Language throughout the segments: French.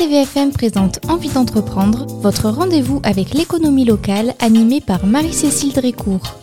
RTVFM présente Envie d'entreprendre, votre rendez-vous avec l'économie locale animé par Marie-Cécile Drécourt.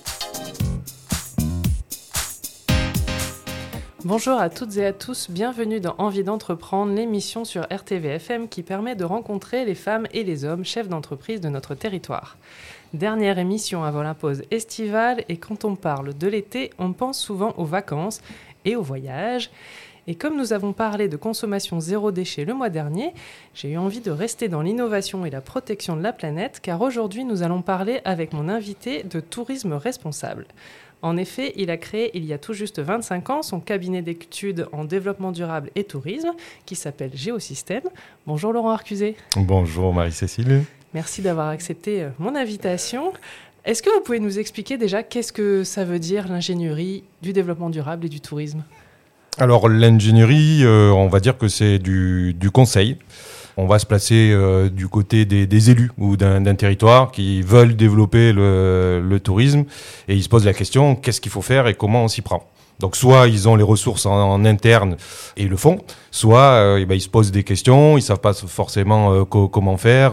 Bonjour à toutes et à tous, bienvenue dans Envie d'entreprendre, l'émission sur RTVFM qui permet de rencontrer les femmes et les hommes chefs d'entreprise de notre territoire. Dernière émission avant la pause estivale et quand on parle de l'été, on pense souvent aux vacances et aux voyages. Et comme nous avons parlé de consommation zéro déchet le mois dernier, j'ai eu envie de rester dans l'innovation et la protection de la planète car aujourd'hui nous allons parler avec mon invité de tourisme responsable. En effet, il a créé il y a tout juste 25 ans son cabinet d'études en développement durable et tourisme qui s'appelle Géosystème. Bonjour Laurent Arcuzet. Bonjour Marie-Cécile. Merci d'avoir accepté mon invitation. Est-ce que vous pouvez nous expliquer déjà qu'est-ce que ça veut dire l'ingénierie du développement durable et du tourisme ? Alors l'ingénierie, on va dire que c'est du conseil. On va se placer du côté des élus ou d'un territoire qui veulent développer le tourisme et ils se posent la question qu'est-ce qu'il faut faire et comment on s'y prend. Donc soit ils ont les ressources en interne et ils le font, soit ils se posent des questions, ils savent pas forcément comment faire,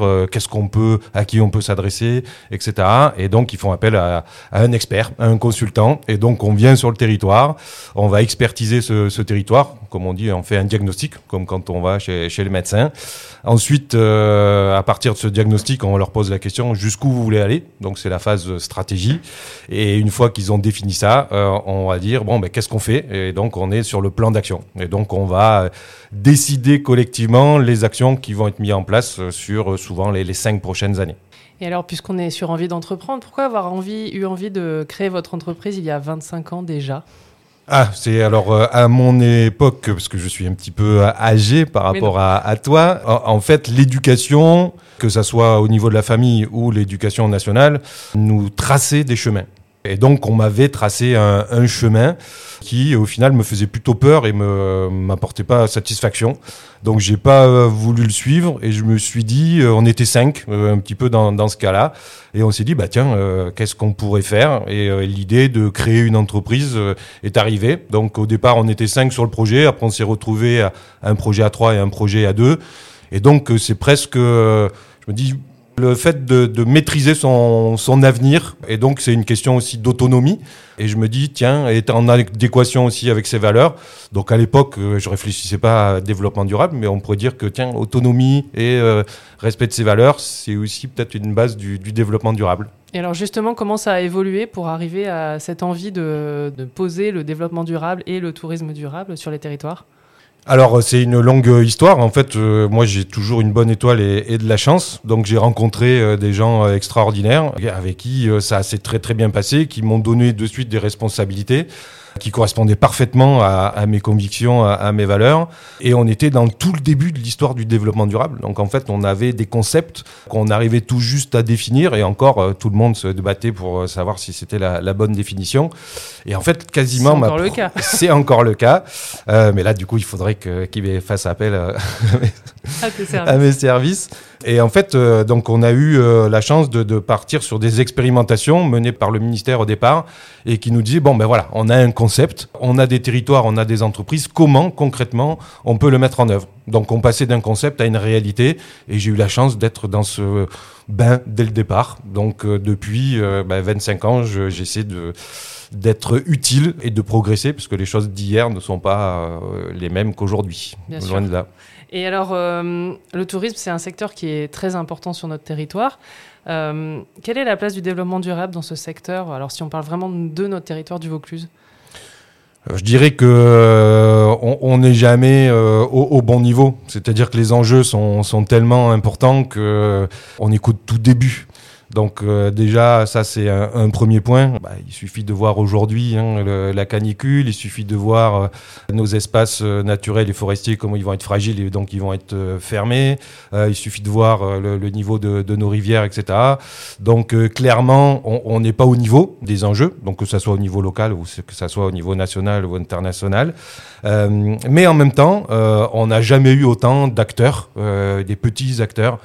à qui on peut s'adresser, etc. Et donc ils font appel à un expert, à un consultant. Et donc on vient sur le territoire, on va expertiser ce territoire, comme on dit, on fait un diagnostic, comme quand on va chez les médecins. Ensuite, à partir de ce diagnostic, on leur pose la question jusqu'où vous voulez aller. Donc c'est la phase stratégie. Et une fois qu'ils ont défini ça, on va dire qu'est-ce qu'on fait ? Et donc on est sur le plan d'action. Et donc on va décider collectivement les actions qui vont être mises en place sur souvent les 5 prochaines années. Et alors, puisqu'on est sur Envie d'entreprendre, pourquoi avoir eu envie de créer votre entreprise il y a 25 ans déjà ? C'est alors à mon époque, parce que je suis un petit peu âgé par rapport à toi, en fait l'éducation, que ça soit au niveau de la famille ou l'éducation nationale, nous traçait des chemins. Et donc on m'avait tracé un chemin qui au final me faisait plutôt peur et m'apportait pas satisfaction. Donc j'ai pas voulu le suivre et je me suis dit, on était 5 un petit peu dans ce cas-là, et on s'est dit qu'est-ce qu'on pourrait faire ? Et l'idée de créer une entreprise est arrivée. Donc au départ on était 5 sur le projet, après on s'est retrouvé à un projet à 3 et un projet à 2. Et donc c'est presque, je me dis, le fait de maîtriser son avenir, et donc c'est une question aussi d'autonomie. Et je me dis, être en adéquation aussi avec ses valeurs. Donc à l'époque, je réfléchissais pas à développement durable, mais on pourrait dire que autonomie et respect de ses valeurs, c'est aussi peut-être une base du développement durable. Et alors justement, comment ça a évolué pour arriver à cette envie de poser le développement durable et le tourisme durable sur les territoires ? Alors, c'est une longue histoire. En fait, moi, j'ai toujours une bonne étoile et de la chance. Donc, j'ai rencontré des gens extraordinaires avec qui ça s'est très, très bien passé, qui m'ont donné de suite des responsabilités qui correspondaient parfaitement à mes convictions, à mes valeurs. Et on était dans tout le début de l'histoire du développement durable. Donc, en fait, on avait des concepts qu'on arrivait tout juste à définir. Et encore, tout le monde se débattait pour savoir si c'était la bonne définition. Et en fait, quasiment... C'est encore le cas. C'est encore le cas. Mais là, du coup, il faudrait qu'il fasse appel à mes services. Et en fait, donc on a eu la chance de partir sur des expérimentations menées par le ministère au départ et qui nous disaient, on a un concept, on a des territoires, on a des entreprises, comment concrètement on peut le mettre en œuvre ? Donc on passait d'un concept à une réalité et j'ai eu la chance d'être dans ce bain dès le départ. Donc depuis 25 ans, j'essaie d'être utile et de progresser parce que les choses d'hier ne sont pas les mêmes qu'aujourd'hui. Bien loin sûr. de là. Et alors, le tourisme, c'est un secteur qui est très important sur notre territoire. Quelle est la place du développement durable dans ce secteur ? Alors, si on parle vraiment de notre territoire du Vaucluse ? Je dirais que on n'est jamais au bon niveau. C'est-à-dire que les enjeux sont tellement importants que on écoute tout début. Donc déjà, ça c'est un premier point. Il suffit de voir aujourd'hui la canicule, il suffit de voir nos espaces naturels et forestiers, comment ils vont être fragiles et donc ils vont être fermés. Il suffit de voir le niveau de nos rivières, etc. Donc clairement, on n'est pas au niveau des enjeux, donc que ça soit au niveau local ou que ça soit au niveau national ou international. Mais en même temps, on n'a jamais eu autant d'acteurs, des petits acteurs,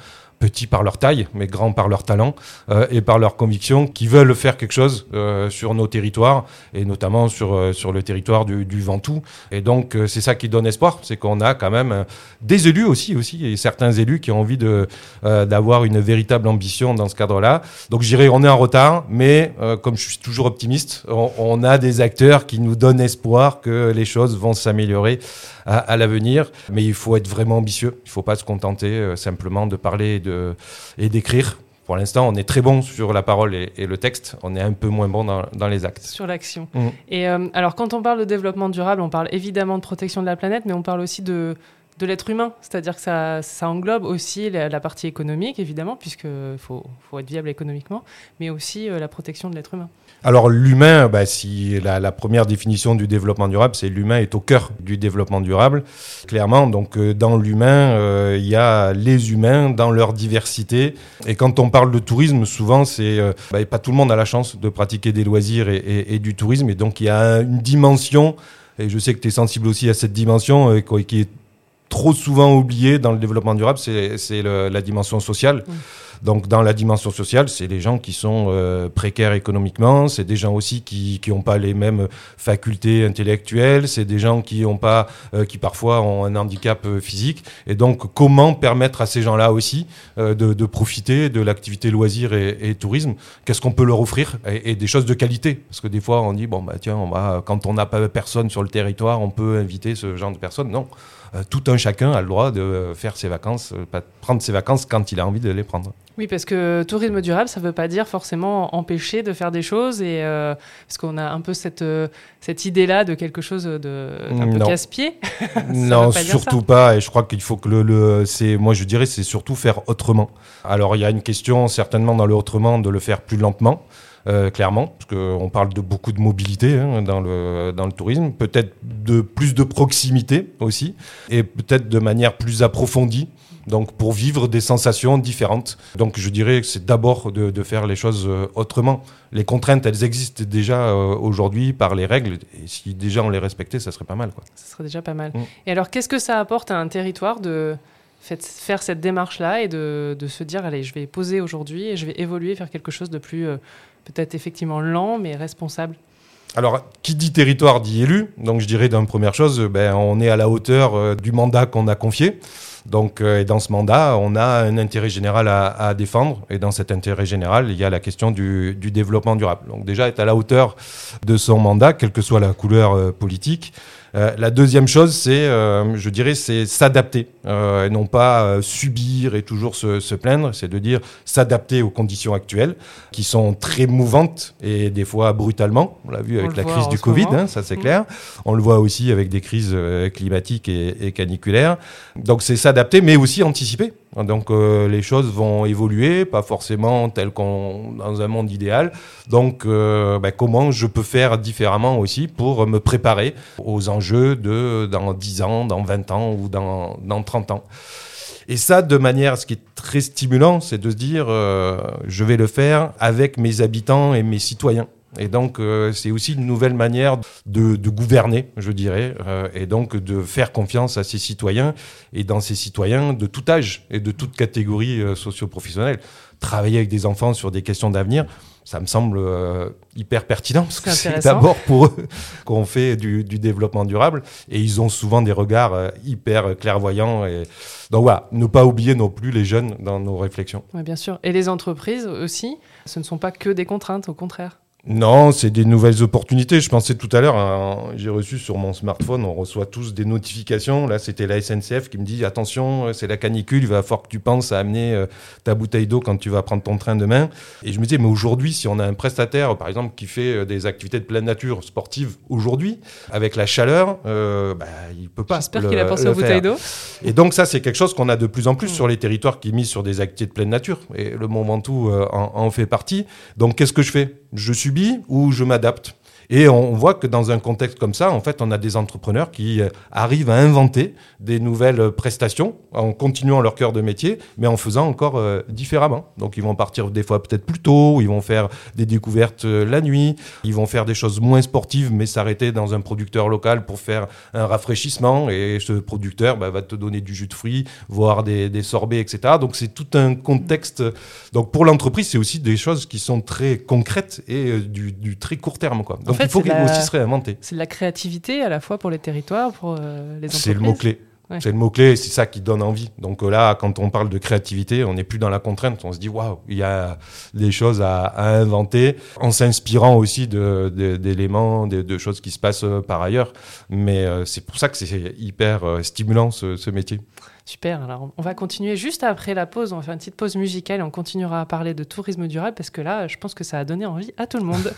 petits par leur taille, mais grands par leur talent et par leur conviction, qui veulent faire quelque chose sur nos territoires, et notamment sur le territoire du Ventoux. Et donc, c'est ça qui donne espoir, c'est qu'on a quand même des élus aussi, et certains élus qui ont envie d'avoir une véritable ambition dans ce cadre-là. Donc, je dirais, on est en retard, mais comme je suis toujours optimiste, on a des acteurs qui nous donnent espoir que les choses vont s'améliorer à l'avenir. Mais il faut être vraiment ambitieux. Il ne faut pas se contenter simplement de parler et d'écrire. Pour l'instant, on est très bon sur la parole et le texte. On est un peu moins bon dans les actes. Sur l'action. Et alors, quand on parle de développement durable, on parle évidemment de protection de la planète, mais on parle aussi de l'être humain. C'est-à-dire que ça englobe aussi la partie économique, évidemment, puisqu'il faut être viable économiquement, mais aussi la protection de l'être humain. Alors l'humain, si la première définition du développement durable, c'est l'humain est au cœur du développement durable, clairement. Donc dans l'humain, il y a les humains dans leur diversité. Et quand on parle de tourisme, souvent c'est pas tout le monde a la chance de pratiquer des loisirs et du tourisme. Et donc il y a une dimension, et je sais que tu es sensible aussi à cette dimension, qui est trop souvent oubliée dans le développement durable, c'est la dimension sociale. Donc, dans la dimension sociale, c'est les gens qui sont précaires économiquement, c'est des gens aussi qui n'ont pas les mêmes facultés intellectuelles, c'est des gens qui parfois ont un handicap physique. Et donc, comment permettre à ces gens-là aussi de profiter de l'activité loisir et tourisme? Qu'est-ce qu'on peut leur offrir? Et des choses de qualité. Parce que des fois, on dit, quand on n'a pas personne sur le territoire, on peut inviter ce genre de personnes. Non. Tout un chacun a le droit de faire ses vacances, prendre ses vacances quand il a envie de les prendre. Oui, parce que tourisme durable, ça ne veut pas dire forcément empêcher de faire des choses, parce qu'on a un peu cette idée-là de quelque chose d'un peu casse-pied. Non, surtout pas. Et je crois qu'il faut que moi je dirais, c'est surtout faire autrement. Alors il y a une question certainement dans le autrement de le faire plus lentement. Clairement, parce qu'on parle de beaucoup de mobilité dans le tourisme, peut-être de plus de proximité aussi, et peut-être de manière plus approfondie, donc pour vivre des sensations différentes. Donc je dirais que c'est d'abord de faire les choses autrement. Les contraintes, elles existent déjà aujourd'hui par les règles, et si déjà on les respectait, ça serait pas mal, quoi. Ça serait déjà pas mal. Et alors, qu'est-ce que ça apporte à un territoire de faire cette démarche-là et de se dire, allez, je vais poser aujourd'hui et je vais évoluer vers quelque chose de plus... peut-être effectivement lent, mais responsable. Alors, qui dit territoire dit élu. Donc, je dirais d'une première chose, on est à la hauteur du mandat qu'on a confié. Donc, et dans ce mandat, on a un intérêt général à défendre. Et dans cet intérêt général, il y a la question du développement durable. Donc, déjà, être à la hauteur de son mandat, quelle que soit la couleur politique. La deuxième chose, je dirais, c'est s'adapter, et non pas subir et toujours se plaindre. C'est de dire s'adapter aux conditions actuelles, qui sont très mouvantes et des fois brutalement. On l'a vu avec la crise du Covid, ça c'est clair. On le voit aussi avec des crises climatiques et caniculaires. Donc c'est s'adapter, mais aussi anticiper. Donc les choses vont évoluer, pas forcément dans un monde idéal. Donc comment je peux faire différemment aussi pour me préparer aux enjeux dans 10 ans, dans 20 ans ou dans 30 ans. Et ça, ce qui est très stimulant, c'est de se dire je vais le faire avec mes habitants et mes citoyens. Et donc, c'est aussi une nouvelle manière de gouverner, je dirais, et donc de faire confiance à ses citoyens, et dans ces citoyens de tout âge et de toute catégorie socio-professionnelle. Travailler avec des enfants sur des questions d'avenir, ça me semble hyper pertinent, parce que c'est d'abord pour eux qu'on fait du développement durable, et ils ont souvent des regards hyper clairvoyants. Et... Donc voilà, ne pas oublier non plus les jeunes dans nos réflexions. Oui, bien sûr. Et les entreprises aussi, ce ne sont pas que des contraintes, au contraire. Non, c'est des nouvelles opportunités. Je pensais tout à l'heure, j'ai reçu sur mon smartphone, on reçoit tous des notifications. Là, c'était la SNCF qui me dit « Attention, c'est la canicule, il va falloir que tu penses à amener ta bouteille d'eau quand tu vas prendre ton train demain. » Et je me disais, mais aujourd'hui, si on a un prestataire, par exemple, qui fait des activités de pleine nature sportives aujourd'hui, avec la chaleur, il peut pas. J'espère qu'il a pensé aux bouteilles d'eau. Et donc ça, c'est quelque chose qu'on a de plus en plus sur les territoires qui misent sur des activités de pleine nature. Et le Mont Ventoux en fait partie. Donc qu'est-ce que je fais ? Je subis ou je m'adapte ? Et on voit que dans un contexte comme ça, en fait, on a des entrepreneurs qui arrivent à inventer des nouvelles prestations en continuant leur cœur de métier, mais en faisant encore différemment. Donc, ils vont partir des fois peut-être plus tôt, ils vont faire des découvertes la nuit, ils vont faire des choses moins sportives, mais s'arrêter dans un producteur local pour faire un rafraîchissement. Et ce producteur va te donner du jus de fruits, voire des sorbets, etc. Donc, c'est tout un contexte. Donc, pour l'entreprise, c'est aussi des choses qui sont très concrètes et du très court terme, quoi. Donc, en fait, il faut aussi se réinventer. C'est de la créativité à la fois pour les territoires, pour les entreprises. C'est le mot-clé. Ouais. C'est le mot-clé, c'est ça qui donne envie. Donc là, quand on parle de créativité, on n'est plus dans la contrainte. On se dit, waouh, il y a des choses à inventer, en s'inspirant aussi d'éléments, de choses qui se passent par ailleurs. Mais c'est pour ça que c'est hyper stimulant, ce métier. Super, alors on va continuer juste après la pause. On va faire une petite pause musicale et on continuera à parler de tourisme durable parce que là, je pense que ça a donné envie à tout le monde.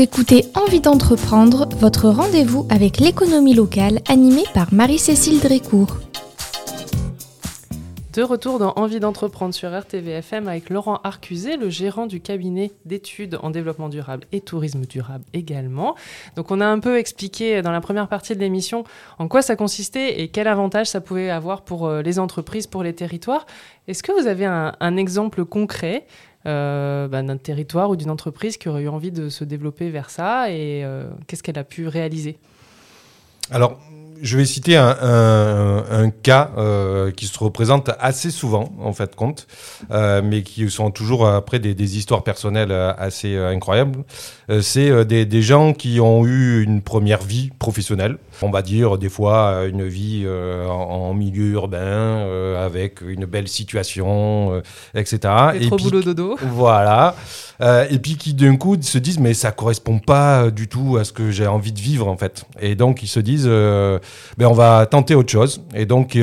écoutez Envie d'entreprendre, votre rendez-vous avec l'économie locale animé par Marie-Cécile Drécourt. De retour dans Envie d'entreprendre sur RTVFM avec Laurent Arcuzet, le gérant du cabinet d'études en développement durable et tourisme durable également. Donc on a un peu expliqué dans la première partie de l'émission en quoi ça consistait et quel avantage ça pouvait avoir pour les entreprises, pour les territoires. Est-ce que vous avez un exemple concret d'un territoire ou d'une entreprise qui aurait eu envie de se développer vers ça et qu'est-ce qu'elle a pu réaliser ? Alors, je vais citer un cas qui se représente assez souvent, en fait, compte, mais qui sont toujours après des histoires personnelles assez incroyables. C'est des gens qui ont eu une première vie professionnelle, on va dire des fois une vie en milieu urbain, avec une belle situation, etc. Et trop boulot dodo. Voilà. Et puis qui d'un coup se disent mais ça correspond pas du tout à ce que j'ai envie de vivre en fait. Et donc ils se disent on va tenter autre chose. Et donc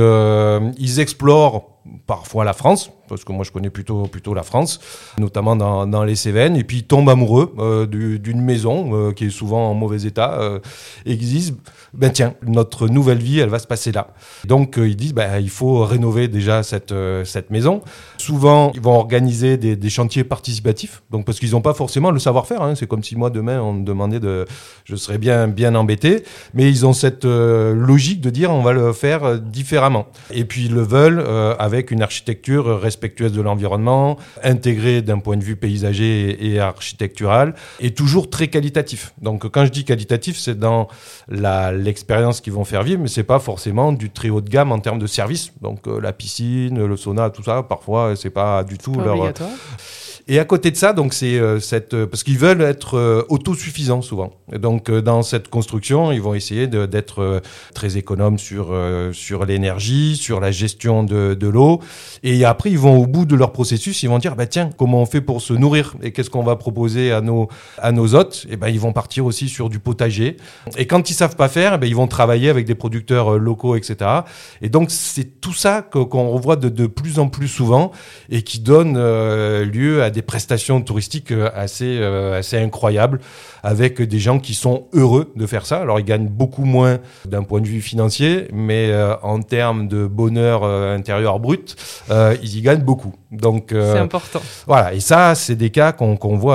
ils explorent parfois la France, parce que moi je connais plutôt la France, notamment dans les Cévennes, et puis ils tombent amoureux d'une maison qui est souvent en mauvais état, et ils disent tiens, notre nouvelle vie elle va se passer là. Donc ils disent il faut rénover déjà cette maison. Souvent ils vont organiser des chantiers participatifs, donc parce qu'ils n'ont pas forcément le savoir-faire, hein. C'est comme si moi demain on me demandait je serais bien embêté, mais ils ont cette logique de dire on va le faire différemment, et puis ils le veulent avec une architecture respectueuse de l'environnement, intégrée d'un point de vue paysager et architectural, et toujours très qualitatif. Donc quand je dis qualitatif, c'est dans l'expérience qu'ils vont faire vivre, mais c'est pas forcément du très haut de gamme en termes de services. Donc la piscine, le sauna, tout ça, parfois c'est pas du tout leur... obligatoire. Et à côté de ça, donc c'est parce qu'ils veulent être autosuffisants souvent. Et donc dans cette construction, ils vont essayer d'être très économes sur l'énergie, sur la gestion de l'eau. Et après, ils vont au bout de leur processus, ils vont dire tiens, comment on fait pour se nourrir et qu'est-ce qu'on va proposer à nos hôtes ? Et ils vont partir aussi sur du potager. Et quand ils savent pas faire, ils vont travailler avec des producteurs locaux, etc. Et donc c'est tout ça qu'on revoit de plus en plus souvent et qui donne lieu à des prestations touristiques assez incroyables, avec des gens qui sont heureux de faire ça. Alors ils gagnent beaucoup moins d'un point de vue financier, mais en termes de bonheur intérieur brut, ils y gagnent beaucoup. Donc c'est important. Voilà, et ça c'est des cas qu'on voit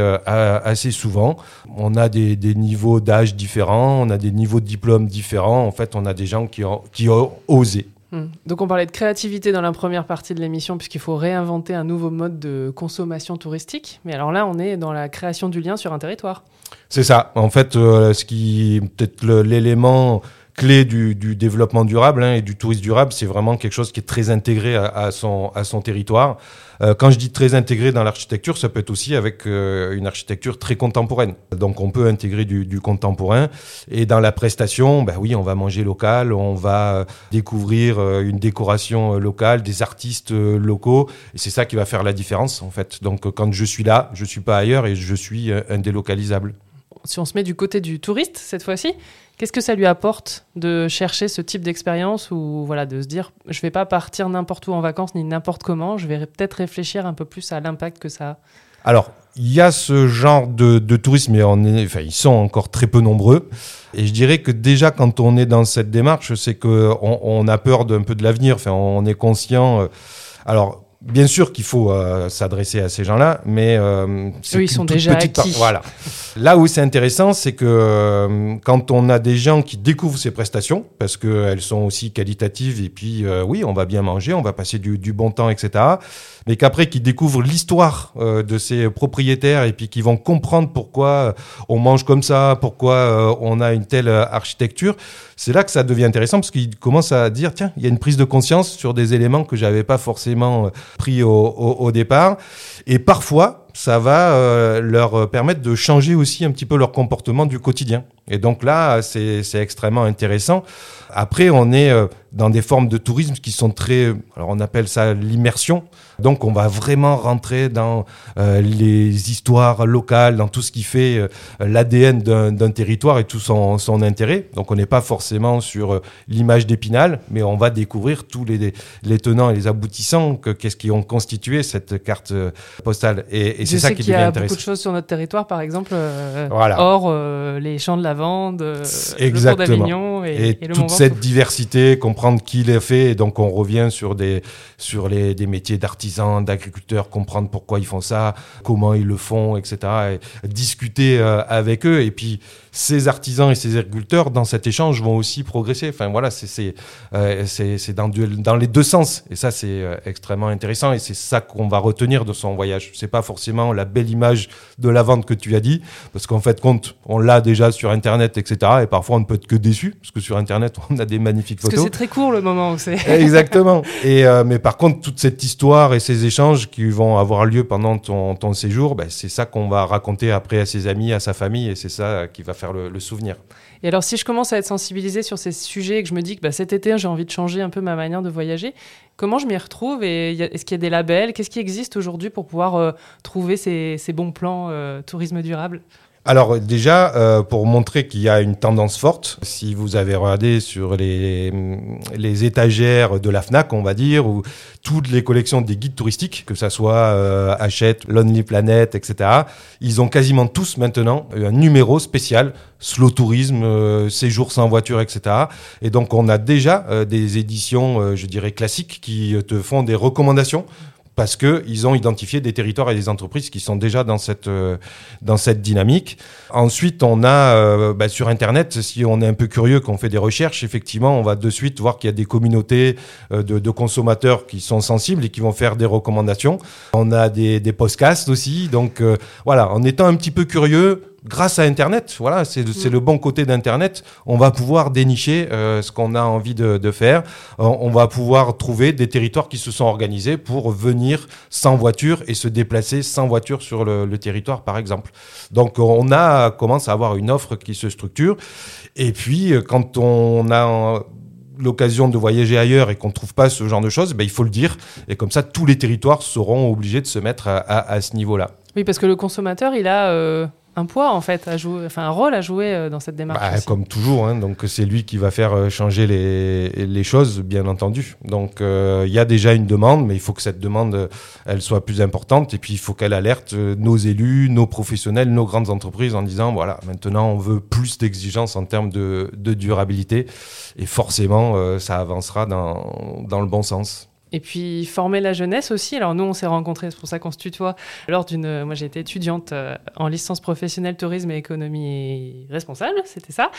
assez souvent. On a des niveaux d'âge différents, on a des niveaux de diplôme différents. En fait, on a des gens qui ont osé. Donc on parlait de créativité dans la première partie de l'émission puisqu'il faut réinventer un nouveau mode de consommation touristique. Mais alors là, on est dans la création du lien sur un territoire. C'est ça. En fait, ce qui peut-être l'élément clé du développement durable et du tourisme durable, c'est vraiment quelque chose qui est très intégré à son territoire. Quand je dis très intégré dans l'architecture, ça peut être aussi avec une architecture très contemporaine. Donc on peut intégrer du contemporain. Et dans la prestation, oui, on va manger local, on va découvrir une décoration locale, des artistes locaux. Et c'est ça qui va faire la différence, en fait. Donc quand je suis là, je ne suis pas ailleurs et je suis indélocalisable. Si on se met du côté du touriste, cette fois-ci, qu'est-ce que ça lui apporte de chercher ce type d'expérience ou de se dire je ne vais pas partir n'importe où en vacances ni n'importe comment, je vais peut-être réfléchir un peu plus à l'impact que ça a? Alors, il y a ce genre de tourisme, mais ils sont encore très peu nombreux. Et je dirais que déjà, quand on est dans cette démarche, c'est qu'on a peur d'un peu de l'avenir. Enfin, on est conscient... alors, bien sûr qu'il faut s'adresser à ces gens-là, mais ils sont déjà acquis. Voilà. Là où c'est intéressant, c'est que quand on a des gens qui découvrent ces prestations, parce qu'elles sont aussi qualitatives, et puis oui, on va bien manger, on va passer du bon temps, etc., mais qu'après qu'ils découvrent l'histoire de ces propriétaires et puis qu'ils vont comprendre pourquoi on mange comme ça, pourquoi on a une telle architecture, c'est là que ça devient intéressant parce qu'ils commencent à dire tiens, il y a une prise de conscience sur des éléments que j'avais pas forcément pris au départ. Et parfois, ça va leur permettre de changer aussi un petit peu leur comportement du quotidien. Et donc là, c'est extrêmement intéressant. Après, on est dans des formes de tourisme qui sont très... Alors, on appelle ça l'immersion. Donc, on va vraiment rentrer dans les histoires locales, dans tout ce qui fait l'ADN d'un territoire et tout son intérêt. Donc, on n'est pas forcément sur l'image d'Épinal, mais on va découvrir tous les tenants et les aboutissants, qu'est-ce qui ont constitué cette carte postale. Et et c'est ça qui devient intéressant. Je sais qu'il y a beaucoup de choses sur notre territoire, par exemple, hors les champs de lavande, le Pont d'Avignon et le toute cette diversité, comprendre qui l'a fait. Et donc, on revient sur des métiers d'artisans, d'agriculteurs, comprendre pourquoi ils font ça, comment ils le font, etc. Et discuter avec eux. Et puis, ces artisans et ces agriculteurs, dans cet échange, vont aussi progresser. Enfin, voilà, c'est dans les deux sens. Et ça, c'est extrêmement intéressant. Et c'est ça qu'on va retenir de son voyage. C'est pas forcément la belle image de la vente que tu as dit, parce qu'en fait, on l'a déjà sur Internet, etc. Et parfois, on ne peut être que déçu, parce que sur Internet, on a des magnifiques photos. Parce que c'est très court le moment où c'est. Exactement. Mais par contre, toute cette histoire et ces échanges qui vont avoir lieu pendant ton séjour, c'est ça qu'on va raconter après à ses amis, à sa famille, et c'est ça qui va faire le souvenir. Et alors, si je commence à être sensibilisée sur ces sujets et que je me dis que cet été, j'ai envie de changer un peu ma manière de voyager, comment je m'y retrouve et est-ce qu'il y a des labels? Qu'est-ce qui existe aujourd'hui pour pouvoir trouver ces bons plans tourisme durable? Alors déjà, pour montrer qu'il y a une tendance forte, si vous avez regardé sur les étagères de la Fnac, on va dire, ou toutes les collections des guides touristiques, que ça soit Hachette, Lonely Planet, etc., ils ont quasiment tous maintenant un numéro spécial, slow tourisme, séjour sans voiture, etc. Et donc on a déjà des éditions, je dirais, classiques qui te font des recommandations, parce qu'ils ont identifié des territoires et des entreprises qui sont déjà dans cette dynamique. Ensuite, on a sur Internet, si on est un peu curieux, qu'on fait des recherches, effectivement, on va de suite voir qu'il y a des communautés de consommateurs qui sont sensibles et qui vont faire des recommandations. On a des podcasts aussi. Donc voilà, en étant un petit peu curieux, grâce à Internet, voilà, c'est le bon côté d'Internet, on va pouvoir dénicher ce qu'on a envie de faire. On va pouvoir trouver des territoires qui se sont organisés pour venir sans voiture et se déplacer sans voiture sur le territoire, par exemple. Donc, on commence à avoir une offre qui se structure. Et puis, quand on a l'occasion de voyager ailleurs et qu'on ne trouve pas ce genre de choses, il faut le dire. Et comme ça, tous les territoires seront obligés de se mettre à ce niveau-là. Oui, parce que le consommateur, il a un poids, en fait, un rôle à jouer dans cette démarche. Comme toujours, donc c'est lui qui va faire changer les choses, bien entendu. Donc il y a déjà une demande, mais il faut que cette demande, elle soit plus importante. Et puis il faut qu'elle alerte nos élus, nos professionnels, nos grandes entreprises en disant, voilà, maintenant on veut plus d'exigences en termes de durabilité. Et forcément, ça avancera dans le bon sens. Et puis former la jeunesse aussi. Alors nous, on s'est rencontrés, c'est pour ça qu'on se tutoie. Moi, j'ai été étudiante en licence professionnelle tourisme et économie responsable, c'était ça.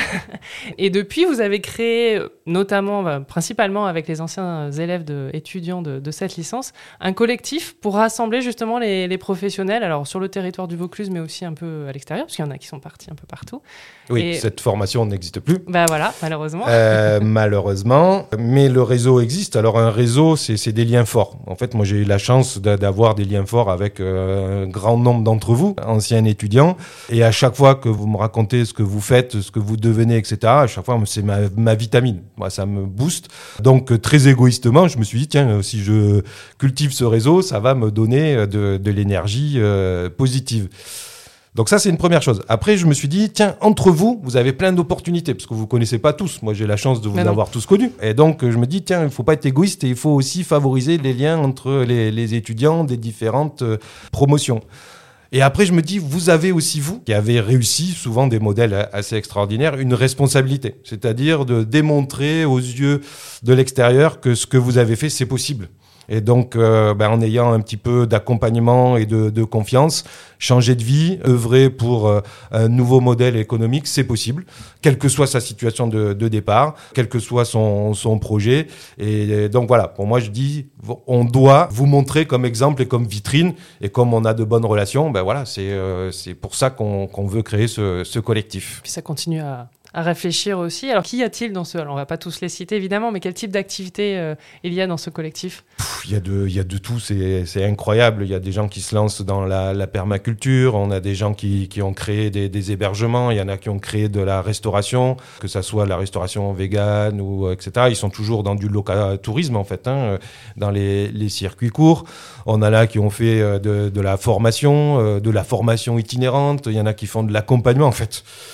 Et depuis, vous avez créé, notamment, principalement avec les anciens élèves étudiants de cette licence, un collectif pour rassembler justement les professionnels, alors sur le territoire du Vaucluse, mais aussi un peu à l'extérieur, parce qu'il y en a qui sont partis un peu partout. Oui, cette formation n'existe plus. Voilà, malheureusement. Malheureusement, mais le réseau existe. Alors un réseau, c'est des liens forts. En fait, moi, j'ai eu la chance d'avoir des liens forts avec un grand nombre d'entre vous, anciens étudiants. Et à chaque fois que vous me racontez ce que vous faites, ce que vous devenez, etc., à chaque fois, c'est ma vitamine. Moi, ça me booste. Donc, très égoïstement, je me suis dit, tiens, si je cultive ce réseau, ça va me donner de l'énergie positive. Donc ça, c'est une première chose. Après, je me suis dit, tiens, entre vous, vous avez plein d'opportunités, parce que vous ne connaissez pas tous. Moi, j'ai la chance de vous avoir tous connus. Et donc, je me dis, tiens, il ne faut pas être égoïste et il faut aussi favoriser les liens entre les étudiants des différentes promotions. Et après, je me dis, vous avez aussi, vous, qui avez réussi, souvent des modèles assez extraordinaires, une responsabilité. C'est-à-dire de démontrer aux yeux de l'extérieur que ce que vous avez fait, c'est possible. Et donc, en ayant un petit peu d'accompagnement et de confiance, changer de vie, œuvrer pour un nouveau modèle économique, c'est possible, quelle que soit sa situation de départ, quel que soit son projet. Et donc voilà, pour moi, je dis, on doit vous montrer comme exemple et comme vitrine. Et comme on a de bonnes relations, c'est pour ça qu'on veut créer ce collectif. Puis ça continue à réfléchir aussi. Alors, qu'y a-t-il dans alors on va pas tous les citer évidemment, mais quel type d'activité il y a dans ce collectif? Il y a de tout, c'est incroyable. Il y a des gens qui se lancent dans la permaculture, on a des gens qui ont créé des hébergements, il y en a qui ont créé de la restauration, que ça soit la restauration végane ou etc. Ils sont toujours dans du local tourisme en fait, dans les circuits courts. On a là qui ont fait de la formation itinérante, il y en a qui font de l'accompagnement en fait.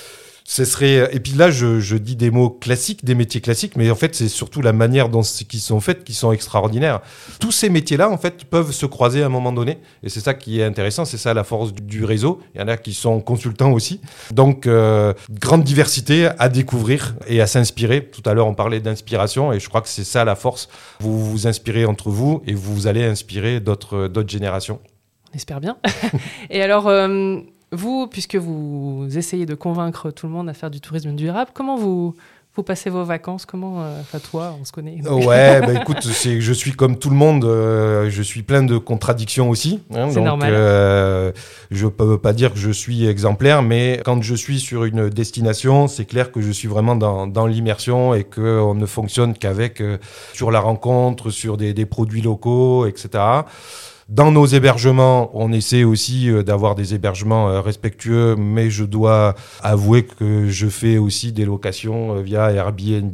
Ce serait... Et puis là, je dis des mots classiques, des métiers classiques, mais en fait, c'est surtout la manière dont ils sont faits qui sont extraordinaires. Tous ces métiers-là, en fait, peuvent se croiser à un moment donné. Et c'est ça qui est intéressant, c'est ça la force du réseau. Il y en a qui sont consultants aussi. Donc, grande diversité à découvrir et à s'inspirer. Tout à l'heure, on parlait d'inspiration et je crois que c'est ça la force. Vous vous inspirez entre vous et vous allez inspirer d'autres générations. On espère bien. Et alors... Vous, puisque vous essayez de convaincre tout le monde à faire du tourisme durable, comment vous passez vos vacances ? Comment, toi, on se connaît. Ouais, écoute, je suis comme tout le monde, je suis plein de contradictions aussi. C'est donc, normal. Je peux pas dire que je suis exemplaire, mais quand je suis sur une destination, c'est clair que je suis vraiment dans l'immersion et qu'on ne fonctionne qu'avec sur la rencontre, sur des produits locaux, etc. Dans nos hébergements, on essaie aussi d'avoir des hébergements respectueux, mais je dois avouer que je fais aussi des locations via Airbnb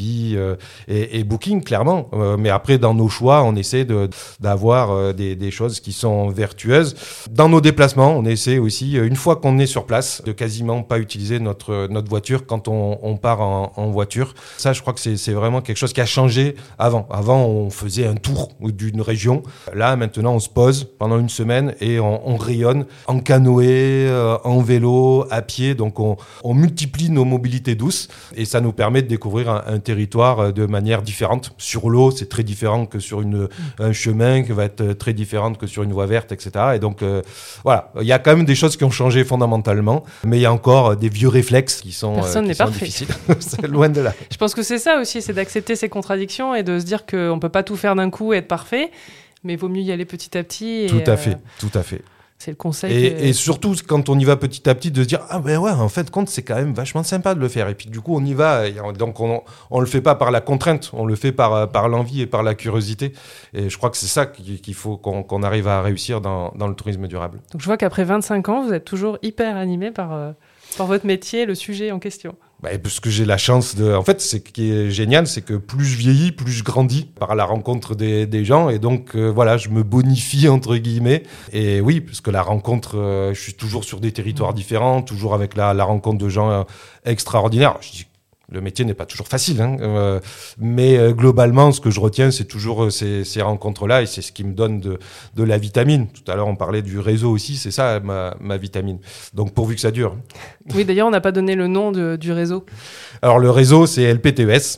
et Booking, clairement. Mais après, dans nos choix, on essaie d'avoir des choses qui sont vertueuses. Dans nos déplacements, on essaie aussi, une fois qu'on est sur place, de quasiment pas utiliser notre voiture quand on part en voiture. Ça, je crois que c'est vraiment quelque chose qui a changé avant. Avant, on faisait un tour d'une région. Là, maintenant, on se pose pendant une semaine et on rayonne en canoë, en vélo, à pied. Donc on multiplie nos mobilités douces et ça nous permet de découvrir un territoire de manière différente. Sur l'eau, c'est très différent que sur un chemin, qui va être très différent que sur une voie verte, etc. Et donc voilà, il y a quand même des choses qui ont changé fondamentalement, mais il y a encore des vieux réflexes qui sont difficiles. C'est loin de là. Je pense que c'est ça aussi, c'est d'accepter ces contradictions et de se dire qu'on ne peut pas tout faire d'un coup et être parfait. Mais il vaut mieux y aller petit à petit. Tout à fait. C'est le conseil. Et surtout, quand on y va petit à petit, de se dire « Ah ben ouais, en fait, compte, c'est quand même vachement sympa de le faire. » Et puis du coup, on y va. Et donc, on le fait pas par la contrainte, on le fait par l'envie et par la curiosité. Et je crois que c'est ça qu'il faut qu'on arrive à réussir dans le tourisme durable. Donc je vois qu'après 25 ans, vous êtes toujours hyper animé par votre métier, le sujet en question. Parce que j'ai la chance de... En fait, ce qui est génial, c'est que plus je vieillis, plus je grandis par la rencontre des gens. Et donc, voilà, je me bonifie, entre guillemets. Et oui, parce que la rencontre, je suis toujours sur des territoires différents, toujours avec la rencontre de gens extraordinaires. Je dis, le métier n'est pas toujours facile, mais globalement, ce que je retiens, c'est toujours ces rencontres-là et c'est ce qui me donne de la vitamine. Tout à l'heure, on parlait du réseau aussi, c'est ça ma vitamine. Donc, pourvu que ça dure. Oui, d'ailleurs, on n'a pas donné le nom du réseau. Alors, le réseau, c'est LPTES,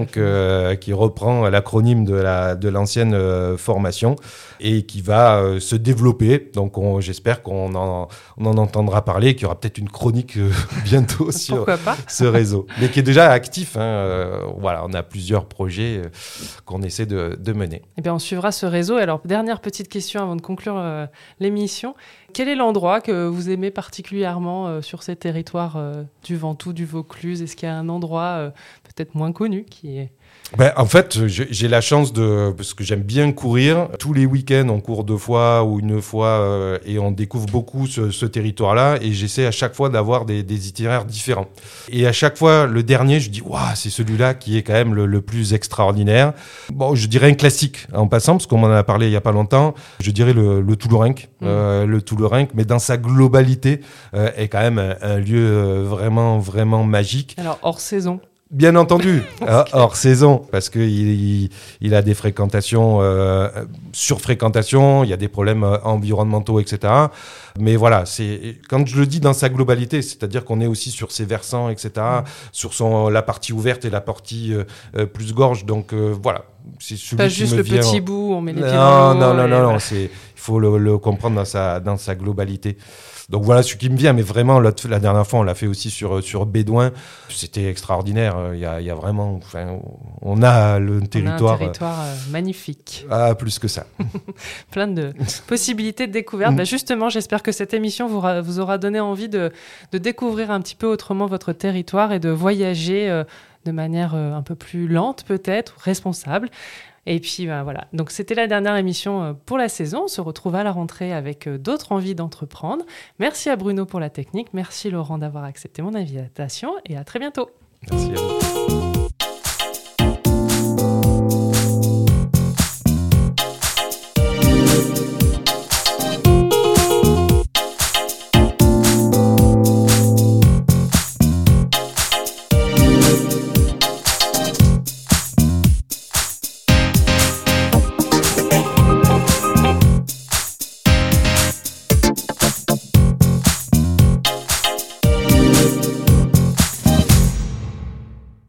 qui reprend l'acronyme de l'ancienne formation et qui va se développer. Donc, j'espère qu'on en entendra parler, qu'il y aura peut-être une chronique bientôt sur ce réseau. Mais qui est déjà actif. Voilà, on a plusieurs projets qu'on essaie de mener. Eh bien, on suivra ce réseau. Alors, dernière petite question avant de conclure l'émission. Quel est l'endroit que vous aimez particulièrement sur ces territoires du Ventoux, du Vaucluse ? Est-ce qu'il y a un endroit peut-être moins connu qui est... En fait, j'ai la chance parce que j'aime bien courir. Tous les week-ends, on court 2 fois ou 1 fois et on découvre beaucoup ce territoire-là. Et j'essaie à chaque fois d'avoir des itinéraires différents. Et à chaque fois, le dernier, je dis, waouh, c'est celui-là qui est quand même le plus extraordinaire. Bon, je dirais un classique en passant, parce qu'on m'en a parlé il y a pas longtemps. Je dirais le Toulourenc. Le Toulourenc, mais dans sa globalité, est quand même un lieu vraiment, vraiment magique. Alors, hors saison. Bien entendu, hors saison, parce qu'il a des fréquentations, surfréquentations, il y a des problèmes environnementaux, etc. Mais voilà, quand je le dis dans sa globalité, c'est-à-dire qu'on est aussi sur ses versants, etc., sur la partie ouverte et la partie plus gorge. Donc voilà, c'est celui pas qui juste me le vient petit bout, on met les pieds dans l'eau. Non, il faut le comprendre dans sa globalité. Donc voilà ce qui me vient, mais vraiment, la dernière fois, on l'a fait aussi sur Bédouin. C'était extraordinaire. Il y a vraiment... on a le territoire... On a un territoire magnifique. Ah, plus que ça. Plein de possibilités de découverte. Justement, j'espère que cette émission vous aura donné envie de découvrir un petit peu autrement votre territoire et de voyager de manière un peu plus lente peut-être, responsable. Et puis voilà, donc c'était la dernière émission pour la saison. On se retrouve à la rentrée avec d'autres envies d'entreprendre. Merci à Bruno pour la technique, merci Laurent d'avoir accepté mon invitation et à très bientôt. Merci à vous.